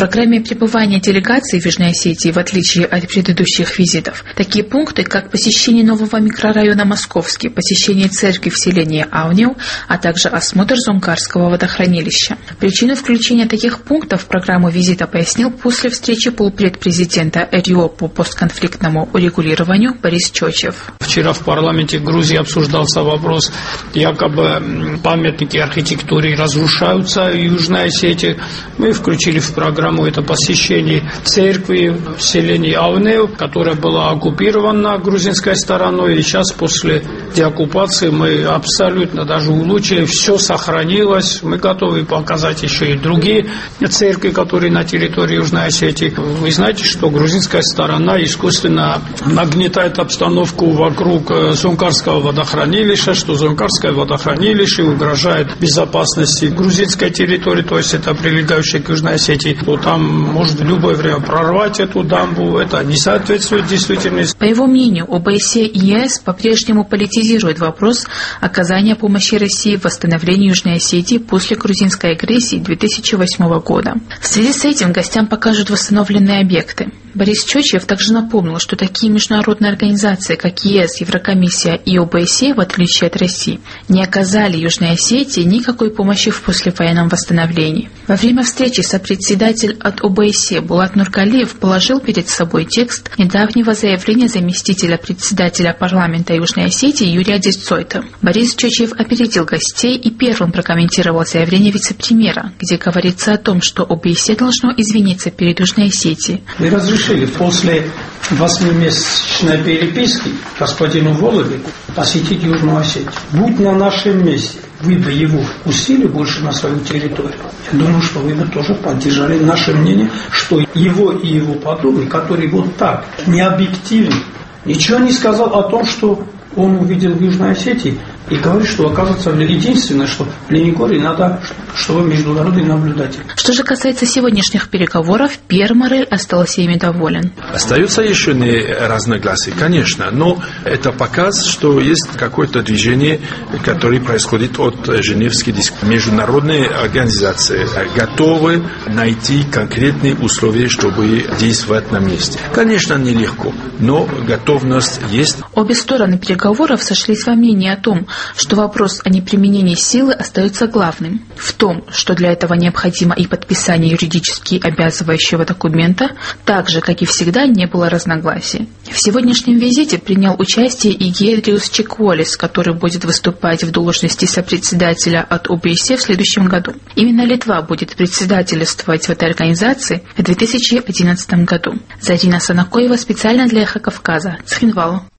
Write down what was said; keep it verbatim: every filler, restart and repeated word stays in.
программе пребывания делегации в Южной Осетии, в отличие от предыдущих визитов, такие пункты, как посещение нового микрорайона Московский, посещение церкви в селении Аунил, а также осмотр Зункарского водохранилища. Причину включения таких пунктов в программу визита пояснил после встречи полпред президента РИО по постконфликтному урегулированию Борис Чочев. Вчера в парламенте Грузии обсуждался вопрос, якобы памятники архитектуры разрушаются в Южной Осетии. Мы включили в программу это посещение церкви в селении Аунел, которая была оккупирована грузинской стороной. И сейчас после деоккупации мы абсолютно даже улучшили, все сохранилось. Мы готовы показать еще и другие церкви, которые на территории Южной Осетии. Вы знаете, что грузинская сторона искусственно нагнетает обстановку вокруг Зункарского водохранилища, что Зункарское водохранилище угрожает безопасности грузинской территории, то есть это прилегающая к Южной Осетии, то там может в любое время прорвать эту дамбу. Это не соответствует действительности. По его мнению, ОБСЕ и ЕС по-прежнему политизирует вопрос оказания помощи России в восстановлении Южной Осетии после грузинской агрессии две тысячи восьмого года. В связи с этим гостям покажут восстановленные объекты. Борис Чочев также напомнил, что такие международные организации, как ЕС, Еврокомиссия и ОБСЕ, в отличие от России, не оказали Южной Осетии никакой помощи в послевоенном восстановлении. Во время встречи сопредседатель от ОБСЕ Булат Нургалиев положил перед собой текст недавнего заявления заместителя председателя парламента Южной Осетии Юрия Десцойта. Борис Чочев опередил гостей и первым прокомментировал заявление вице-премьера, где говорится о том, что ОБСЕ должно извиниться перед Южной Осетией. Мы разрешили после восьмимесячной переписки господину Володику посетить Южную Осетию. Будь на нашем месте, вы бы его пустили больше на свою территорию. Я думаю, что вы бы тоже поддержали наше мнение, что его и его подруги, которые вот так необъективно, ничего не сказал о том, что он увидел в Южной Осетии, и говорит, что, оказывается, единственное, что в Ленигоре надо, чтобы международный наблюдатель. Что же касается сегодняшних переговоров, Пьер Морель остался ими доволен. Остаются еще не разногласия, конечно, но это показ, что есть какое-то движение, которое происходит от Женевской дискуссии. Международные организации готовы найти конкретные условия, чтобы действовать на месте. Конечно, нелегко, но готовность есть. Обе стороны переговоров сошлись во мнении о том, что вопрос о неприменении силы остается главным. В том, что для этого необходимо и подписание юридически обязывающего документа, так же, как и всегда, не было разногласий. В сегодняшнем визите принял участие и Гедриус Чекволис, который будет выступать в должности сопредседателя от ОБСЕ в следующем году. Именно Литва будет председательствовать в этой организации в две тысячи одиннадцатом году. Зарина Санакоева специально для Эхо Кавказа, Цхинвал.